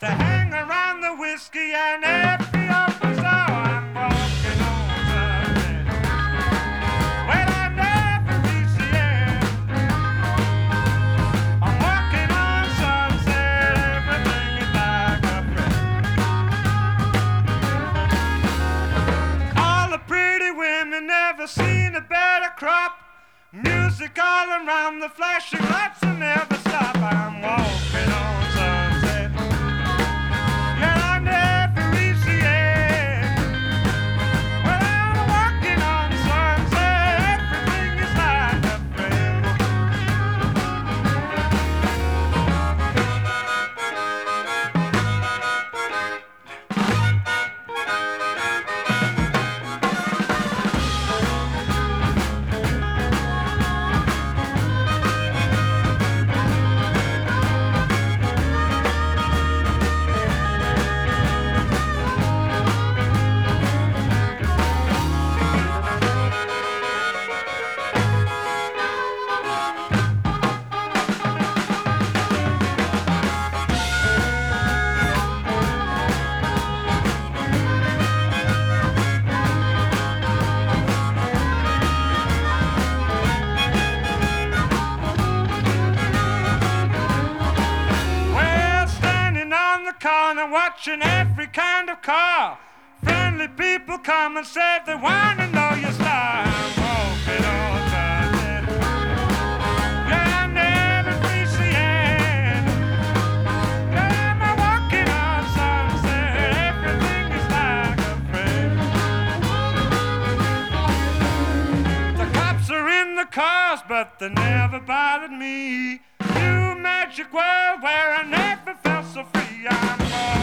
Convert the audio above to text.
to hang around the whiskey and every open door. I'm walking on Sunset. Well, I never reach the end. I'm walking on Sunset. Everything is like a friend. All the pretty women never seen a better crop. Music all around, the flashing lights will never stop. I'm walking on Sunset. Yeah, I never reach the end. Well, I'm walking on Sunset. Everything is like a friend. Corner watching every kind of car. Friendly people come and say they want to know your star. I'm walking on Sunset. Yeah, I never reach the end. Yeah, I'm walking on Sunset. Everything is like a friend. The cops are in the cars, but they never bothered me. New magic world where I never felt so free. I'm